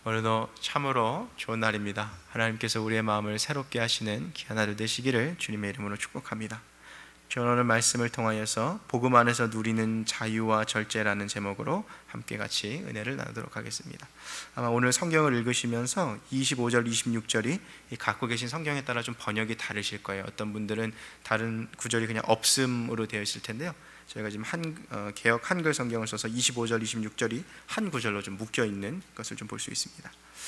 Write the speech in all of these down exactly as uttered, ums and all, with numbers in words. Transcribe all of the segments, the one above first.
오늘도 참으로 좋은 날입니다. 하나님께서 우리의 마음을 새롭게 하시는 귀한 하루 되시기를 주님의 이름으로 축복합니다. 저는 오늘 말씀을 통하여서 복음 안에서 누리는 자유와 절제라는 제목으로 함께 같이 은혜를 나누도록 하겠습니다. 아마 오늘 성경을 읽으시면서 이십오 절, 이십육 절이 갖고 계신 성경에 따라 좀 번역이 다르실 거예요. 어떤 분들은 다른 구절이 그냥 없음으로 되어 있을 텐데요. 저희가 지금 한, 어, 개역 한글 성경을 써서 이십오 절, 이십육 절이 한 구절로 좀 묶여 있는 것을 좀 볼 수 있습니다.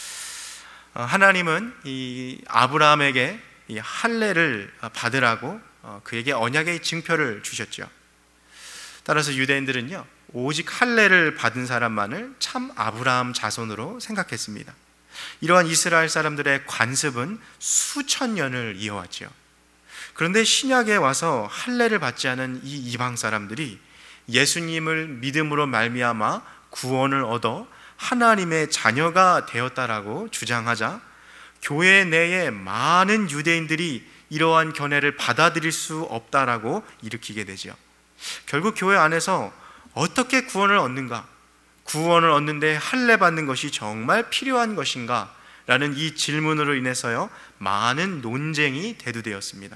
어, 하나님은 이 아브라함에게 이 할례를 받으라고 어, 그에게 언약의 증표를 주셨죠. 따라서 유대인들은요, 오직 할례를 받은 사람만을 참 아브라함 자손으로 생각했습니다. 이러한 이스라엘 사람들의 관습은 수천 년을 이어왔죠. 그런데 신약에 와서 할례를 받지 않은 이 이방 사람들이 예수님을 믿음으로 말미암아 구원을 얻어 하나님의 자녀가 되었다라고 주장하자 교회 내에 많은 유대인들이 이러한 견해를 받아들일 수 없다라고 일으키게 되죠. 결국 교회 안에서 어떻게 구원을 얻는가? 구원을 얻는데 할례 받는 것이 정말 필요한 것인가? 라는 이 질문으로 인해서요, 많은 논쟁이 대두되었습니다.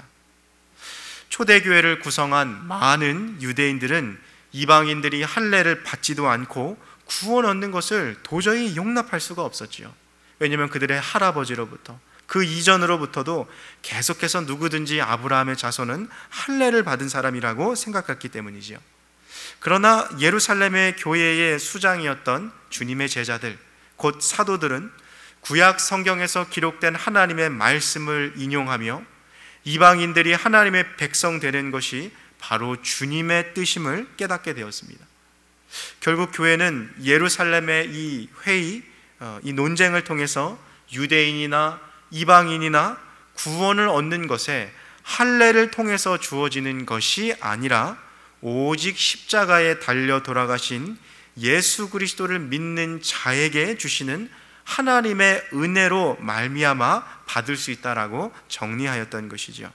초대교회를 구성한 많은 유대인들은 이방인들이 할례를 받지도 않고 구원 얻는 것을 도저히 용납할 수가 없었지요. 왜냐하면 그들의 할아버지로부터 그 이전으로부터도 계속해서 누구든지 아브라함의 자손은 할례를 받은 사람이라고 생각했기 때문이지요. 그러나 예루살렘의 교회의 수장이었던 주님의 제자들, 곧 사도들은 구약 성경에서 기록된 하나님의 말씀을 인용하며 이방인들이 하나님의 백성 되는 것이 바로 주님의 뜻임을 깨닫게 되었습니다. 결국 교회는 예루살렘의 이 회의, 이 논쟁을 통해서 유대인이나 이방인이나 구원을 얻는 것에 할례를 통해서 주어지는 것이 아니라 오직 십자가에 달려 돌아가신 예수 그리스도를 믿는 자에게 주시는 하나님의 은혜로 말미암아 받을 수 있다라고 정리하였던 것이죠.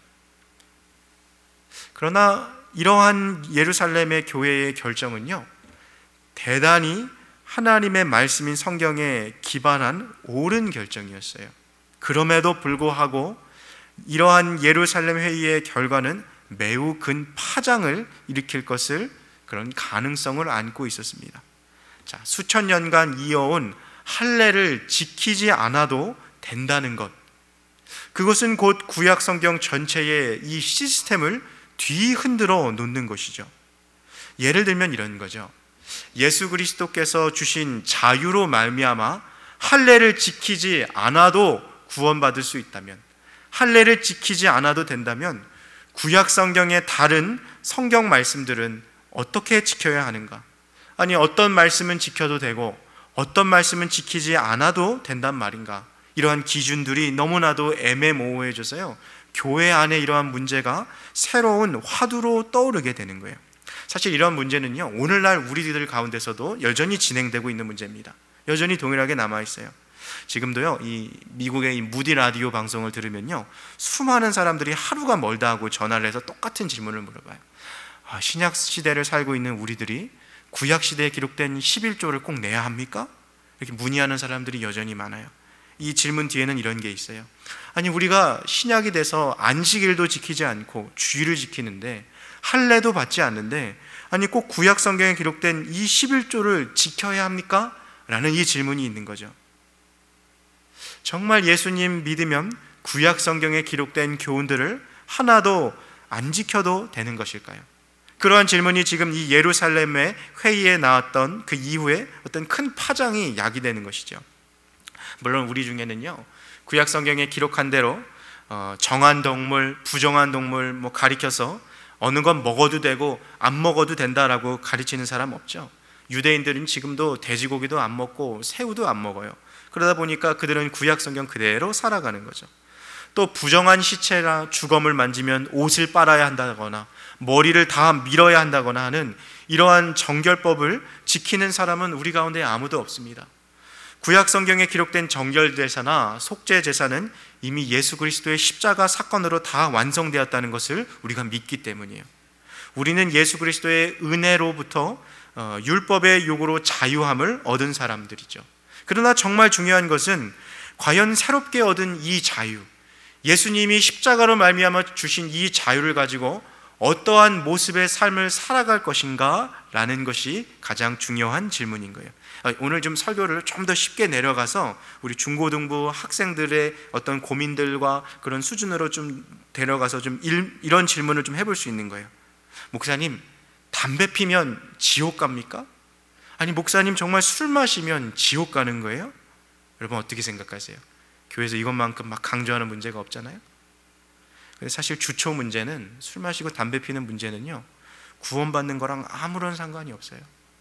그러나 이러한 예루살렘의 교회의 결정은요, 대단히 하나님의 말씀인 성경에 기반한 옳은 결정이었어요. 그럼에도 불구하고 이러한 예루살렘 회의의 결과는 매우 큰 파장을 일으킬 것을, 그런 가능성을 안고 있었습니다. 자, 수천 년간 이어온 할례를 지키지 않아도 된다는 것, 그것은 곧 구약 성경 전체의 이 시스템을 뒤흔들어 놓는 것이죠. 예를 들면 이런 거죠. 예수 그리스도께서 주신 자유로 말미암아 할례를 지키지 않아도 구원받을 수 있다면, 할례를 지키지 않아도 된다면 구약 성경의 다른 성경 말씀들은 어떻게 지켜야 하는가? 아니, 어떤 말씀은 지켜도 되고 어떤 말씀은 지키지 않아도 된단 말인가? 이러한 기준들이 너무나도 애매모호해져서요, 교회 안에 이러한 문제가 새로운 화두로 떠오르게 되는 거예요. 사실 이러한 문제는요, 오늘날 우리들 가운데서도 여전히 진행되고 있는 문제입니다. 여전히 동일하게 남아있어요. 지금도요, 이 미국의 이 무디 라디오 방송을 들으면요, 수많은 사람들이 하루가 멀다 하고 전화를 해서 똑같은 질문을 물어봐요. 아, 신약 시대를 살고 있는 우리들이 구약 시대에 기록된 십일 조를 꼭 내야 합니까? 이렇게 문의하는 사람들이 여전히 많아요. 이 질문 뒤에는 이런 게 있어요. 아니, 우리가 신약이 돼서 안식일도 지키지 않고 주일을 지키는데, 할례도 받지 않는데, 아니 꼭 구약 성경에 기록된 이 십일 조를 지켜야 합니까? 라는 이 질문이 있는 거죠. 정말 예수님 믿으면 구약 성경에 기록된 교훈들을 하나도 안 지켜도 되는 것일까요? 그러한 질문이 지금 이 예루살렘의 회의에 나왔던 그 이후에 어떤 큰 파장이 야기되는 것이죠. 물론 우리 중에는요, 구약 성경에 기록한 대로 어, 정한 동물, 부정한 동물 뭐 가리켜서 어느 건 먹어도 되고 안 먹어도 된다라고 가르치는 사람 없죠. 유대인들은 지금도 돼지고기도 안 먹고 새우도 안 먹어요. 그러다 보니까 그들은 구약 성경 그대로 살아가는 거죠. 또 부정한 시체나 주검을 만지면 옷을 빨아야 한다거나 머리를 다 밀어야 한다거나 하는 이러한 정결법을 지키는 사람은 우리 가운데 아무도 없습니다. 구약 성경에 기록된 정결제사나 속죄제사는 이미 예수 그리스도의 십자가 사건으로 다 완성되었다는 것을 우리가 믿기 때문이에요. 우리는 예수 그리스도의 은혜로부터 율법의 요구로 자유함을 얻은 사람들이죠. 그러나 정말 중요한 것은 과연 새롭게 얻은 이 자유, 예수님이 십자가로 말미암아 주신 이 자유를 가지고 어떠한 모습의 삶을 살아갈 것인가 라는 것이 가장 중요한 질문인 거예요. 오늘 좀 설교를 좀 더 쉽게 내려가서 우리 중고등부 학생들의 어떤 고민들과 그런 수준으로 좀 데려가서 좀 일, 이런 질문을 좀 해볼 수 있는 거예요. 목사님, 담배 피면 지옥 갑니까? 아니, 목사님, 정말 술 마시면 지옥 가는 거예요? 여러분 어떻게 생각하세요? 교회에서 이것만큼 막 강조하는 문제가 없잖아요. 사실 주초 문제는, 술 마시고 담배 피는 문제는요, 구원받는 거랑 아무런 상관이 없어요.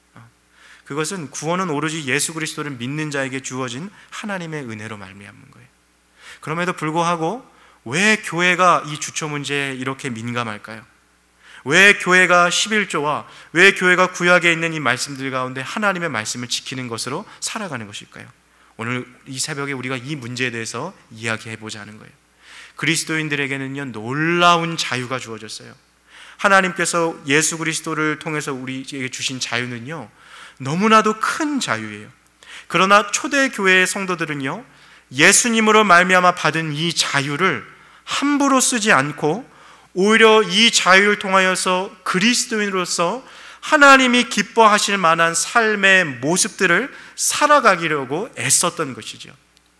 그것은 구원은 오로지 예수 그리스도를 믿는 자에게 주어진 하나님의 은혜로 말미암은 거예요. 그럼에도 불구하고 왜 교회가 이 주초 문제에 이렇게 민감할까요? 왜 교회가 십일조와 왜 교회가 구약에 있는 이 말씀들 가운데 하나님의 말씀을 지키는 것으로 살아가는 것일까요? 오늘 이 새벽에 우리가 이 문제에 대해서 이야기해보자 하는 거예요. 그리스도인들에게는요, 놀라운 자유가 주어졌어요. 하나님께서 예수 그리스도를 통해서 우리에게 주신 자유는요, 너무나도 큰 자유예요. 그러나 초대교회의 성도들은요, 예수님으로 말미암아 받은 이 자유를 함부로 쓰지 않고 오히려 이 자유를 통하여서 그리스도인으로서 하나님이 기뻐하실 만한 삶의 모습들을 살아가기려고 애썼던 것이죠.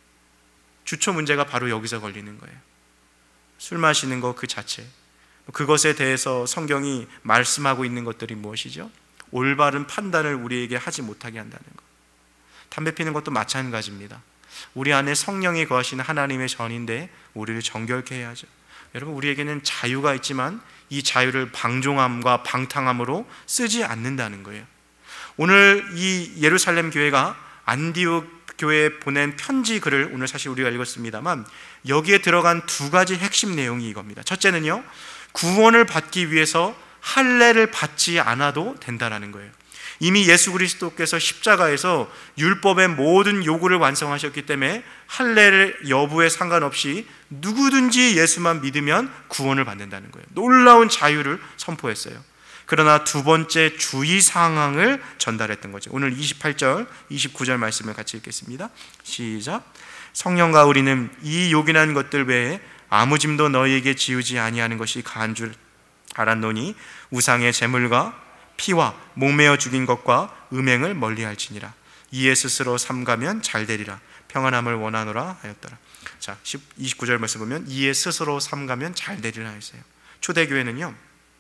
주초 문제가 바로 여기서 걸리는 거예요. 술 마시는 것 그 자체, 그것에 대해서 성경이 말씀하고 있는 것들이 무엇이죠? 올바른 판단을 우리에게 하지 못하게 한다는 것. 담배 피는 것도 마찬가지입니다. 우리 안에 성령이 거하시는 하나님의 전인데 우리를 정결케 해야죠. 여러분, 우리에게는 자유가 있지만 이 자유를 방종함과 방탕함으로 쓰지 않는다는 거예요. 오늘 이 예루살렘 교회가 안디옥 교회에 보낸 편지 글을 오늘 사실 우리가 읽었습니다만, 여기에 들어간 두 가지 핵심 내용이 이겁니다. 첫째는요, 구원을 받기 위해서 할례를 받지 않아도 된다는 거예요. 이미 예수 그리스도께서 십자가에서 율법의 모든 요구를 완성하셨기 때문에 할례를 여부에 상관없이 누구든지 예수만 믿으면 구원을 받는다는 거예요. 놀라운 자유를 선포했어요. 그러나 두 번째 주의사항을 전달했던 거죠. 오늘 이십팔 절, 이십구 절 말씀을 같이 읽겠습니다. 시작. 성령과 우리는 이 요긴한 것들 외에 아무 짐도 너희에게 지우지 아니하는 것이 가한 줄 알았노니 우상의 제물과 피와 목매어 죽인 것과 음행을 멀리할지니라. 이에 스스로 삼가면 잘되리라. 평안함을 원하노라 하였더라. 자, 이십구 절 말씀 보면 이에 스스로 삼가면 잘되리라 했어요. 초대교회는요,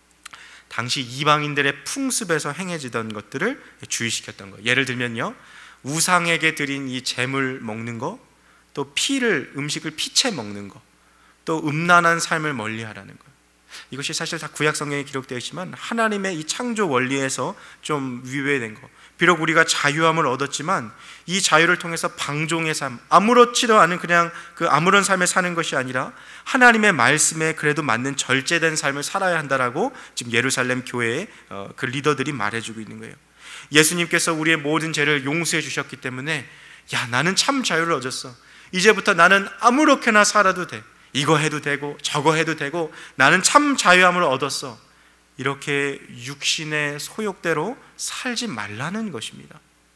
당시 이방인들의 풍습에서 행해지던 것들을 주의시켰던 거예요. 예를 들면요, 우상에게 드린 이 제물 먹는 거, 또 피를, 음식을 피채 먹는 거, 또 음란한 삶을 멀리하라는 거예요. 이것이 사실 다 구약 성경에 기록되어 있지만 하나님의 이 창조 원리에서 좀 위배된 거. 비록 우리가 자유함을 얻었지만 이 자유를 통해서 방종의 삶, 아무렇지도 않은 그냥 그 아무런 삶을 사는 것이 아니라 하나님의 말씀에 그래도 맞는 절제된 삶을 살아야 한다라고 지금 예루살렘 교회의 그 리더들이 말해주고 있는 거예요. 예수님께서 우리의 모든 죄를 용서해 주셨기 때문에, 야, 나는 참 자유를 얻었어. 이제부터 나는 아무렇게나 살아도 돼. 이거 해도 되고 저거 해도 되고 나는 참 자유함을 얻었어. 이렇게 육신의 소욕대로 살지 말라는 것입니다.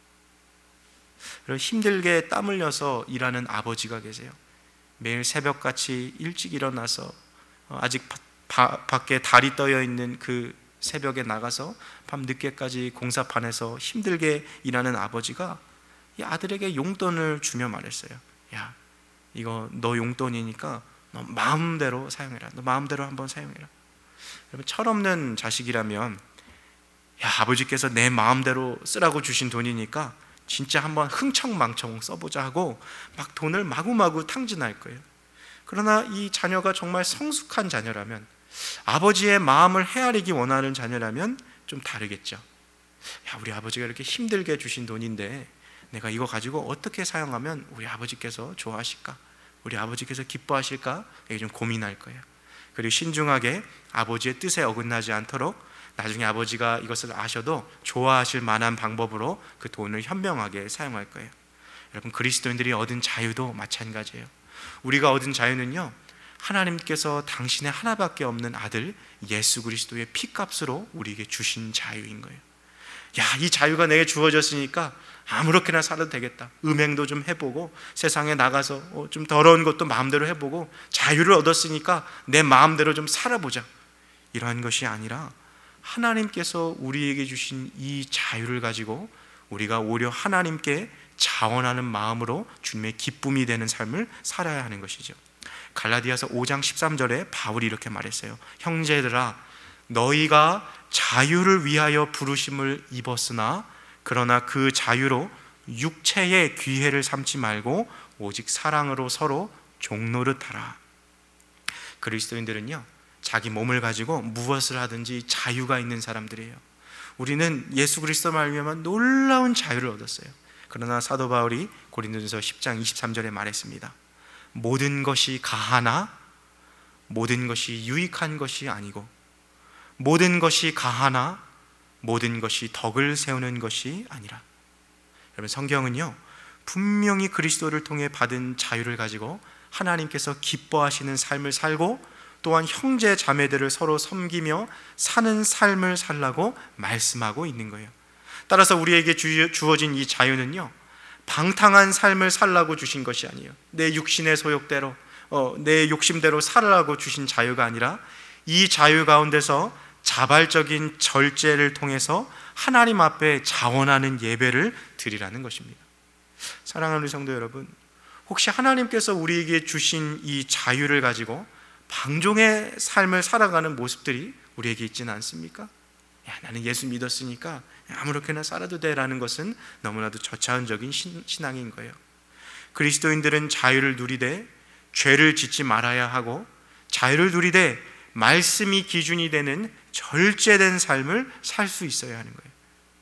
힘들게 땀 흘려서 일하는 아버지가 계세요. 매일 새벽같이 일찍 일어나서 아직 바, 밖에 달이 떠여 있는 그 새벽에 나가서 밤 늦게까지 공사판에서 힘들게 일하는 아버지가 이 아들에게 용돈을 주며 말했어요. 야, 이거 너 용돈이니까 너 마음대로 사용해라. 너 마음대로 한번 사용해라. 여러분, 철없는 자식이라면, 야, 아버지께서 내 마음대로 쓰라고 주신 돈이니까 진짜 한번 흥청망청 써보자 하고 막 돈을 마구마구 탕진할 거예요. 그러나 이 자녀가 정말 성숙한 자녀라면, 아버지의 마음을 헤아리기 원하는 자녀라면 좀 다르겠죠. 야, 우리 아버지가 이렇게 힘들게 주신 돈인데 내가 이거 가지고 어떻게 사용하면 우리 아버지께서 좋아하실까? 우리 아버지께서 기뻐하실까? 이게 좀 고민할 거예요. 그리고 신중하게 아버지의 뜻에 어긋나지 않도록 나중에 아버지가 이것을 아셔도 좋아하실 만한 방법으로 그 돈을 현명하게 사용할 거예요. 여러분, 그리스도인들이 얻은 자유도 마찬가지예요. 우리가 얻은 자유는요, 하나님께서 당신의 하나밖에 없는 아들 예수 그리스도의 피값으로 우리에게 주신 자유인 거예요. 야, 이 자유가 내게 주어졌으니까 아무렇게나 살아도 되겠다. 음행도 좀 해보고 세상에 나가서 좀 더러운 것도 마음대로 해보고 자유를 얻었으니까 내 마음대로 좀 살아보자. 이러한 것이 아니라 하나님께서 우리에게 주신 이 자유를 가지고 우리가 오히려 하나님께 자원하는 마음으로 주님의 기쁨이 되는 삶을 살아야 하는 것이죠. 갈라디아서 오 장 십삼 절에 바울이 이렇게 말했어요. 형제들아, 너희가 자유를 위하여 부르심을 입었으나 그러나 그 자유로 육체의 귀회를 삼지 말고 오직 사랑으로 서로 종노릇하라. 그리스도인들은요, 자기 몸을 가지고 무엇을 하든지 자유가 있는 사람들이에요. 우리는 예수 그리스도 말미암아 놀라운 자유를 얻었어요. 그러나 사도 바울이 고린도전서 십 장 이십삼 절에 말했습니다. 모든 것이 가하나 모든 것이 유익한 것이 아니고 모든 것이 가하나 모든 것이 덕을 세우는 것이 아니라. 여러분, 성경은요 분명히 그리스도를 통해 받은 자유를 가지고 하나님께서 기뻐하시는 삶을 살고 또한 형제 자매들을 서로 섬기며 사는 삶을 살라고 말씀하고 있는 거예요. 따라서 우리에게 주어진 이 자유는요 방탕한 삶을 살라고 주신 것이 아니에요. 내 육신의 소욕대로 어, 내 욕심대로 살라고 주신 자유가 아니라 이 자유 가운데서 자발적인 절제를 통해서 하나님 앞에 자원하는 예배를 드리라는 것입니다. 사랑하는 우리 성도 여러분, 혹시 하나님께서 우리에게 주신 이 자유를 가지고 방종의 삶을 살아가는 모습들이 우리에게 있지는 않습니까? 야, 나는 예수 믿었으니까 아무렇게나 살아도 돼라는 것은 너무나도 저차원적인 신앙인 거예요. 그리스도인들은 자유를 누리되 죄를 짓지 말아야 하고 자유를 누리되 말씀이 기준이 되는 절제된 삶을 살 수 있어야 하는 거예요.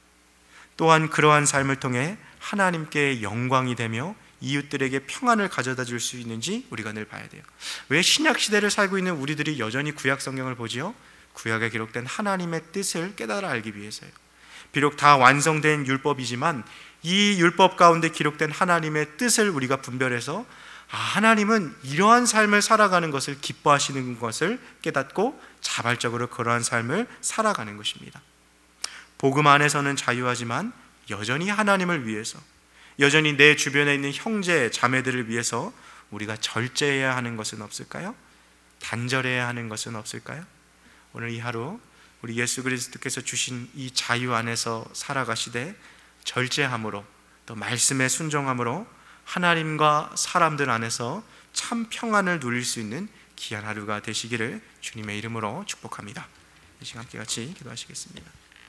또한 그러한 삶을 통해 하나님께 영광이 되며 이웃들에게 평안을 가져다 줄 수 있는지 우리가 늘 봐야 돼요. 왜 신약 시대를 살고 있는 우리들이 여전히 구약 성경을 보지요? 구약에 기록된 하나님의 뜻을 깨달아 알기 위해서요. 비록 다 완성된 율법이지만 이 율법 가운데 기록된 하나님의 뜻을 우리가 분별해서 아, 하나님은 이러한 삶을 살아가는 것을 기뻐하시는 것을 깨닫고 자발적으로 그러한 삶을 살아가는 것입니다. 복음 안에서는 자유하지만 여전히 하나님을 위해서, 여전히 내 주변에 있는 형제 자매들을 위해서 우리가 절제해야 하는 것은 없을까요? 단절해야 하는 것은 없을까요? 오늘 이 하루 우리 예수 그리스도께서 주신 이 자유 안에서 살아가시되 절제함으로 또 말씀에 순종함으로 하나님과 사람들 안에서 참 평안을 누릴 수 있는 귀한 하루가 되시기를 주님의 이름으로 축복합니다. 이 시간 함께 같이 기도하시겠습니다.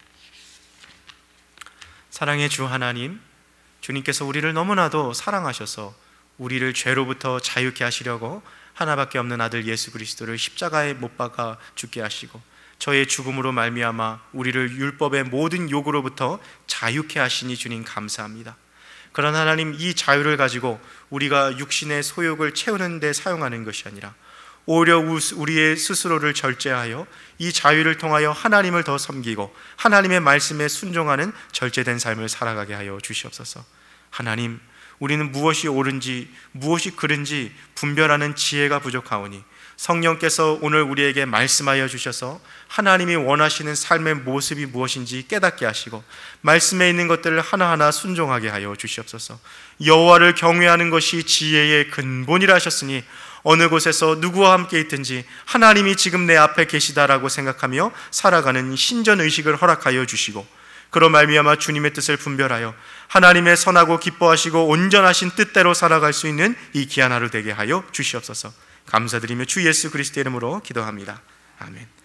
사랑의 주 하나님, 주님께서 우리를 너무나도 사랑하셔서 우리를 죄로부터 자유케 하시려고 하나밖에 없는 아들 예수 그리스도를 십자가에 못 박아 죽게 하시고 저의 죽음으로 말미암아 우리를 율법의 모든 요구로부터 자유케 하시니 주님 감사합니다. 그러나 하나님, 이 자유를 가지고 우리가 육신의 소욕을 채우는 데 사용하는 것이 아니라 오히려 우리의 스스로를 절제하여 이 자유를 통하여 하나님을 더 섬기고 하나님의 말씀에 순종하는 절제된 삶을 살아가게 하여 주시옵소서. 하나님, 우리는 무엇이 옳은지 무엇이 그른지 분별하는 지혜가 부족하오니 성령께서 오늘 우리에게 말씀하여 주셔서 하나님이 원하시는 삶의 모습이 무엇인지 깨닫게 하시고 말씀에 있는 것들을 하나하나 순종하게 하여 주시옵소서. 여호와를 경외하는 것이 지혜의 근본이라 하셨으니 어느 곳에서 누구와 함께 있든지 하나님이 지금 내 앞에 계시다라고 생각하며 살아가는 신전의식을 허락하여 주시고 그로 말미암아 주님의 뜻을 분별하여 하나님의 선하고 기뻐하시고 온전하신 뜻대로 살아갈 수 있는 이 귀한 하루 되게 하여 주시옵소서. 감사드리며 주 예수 그리스도의 이름으로 기도합니다. 아멘.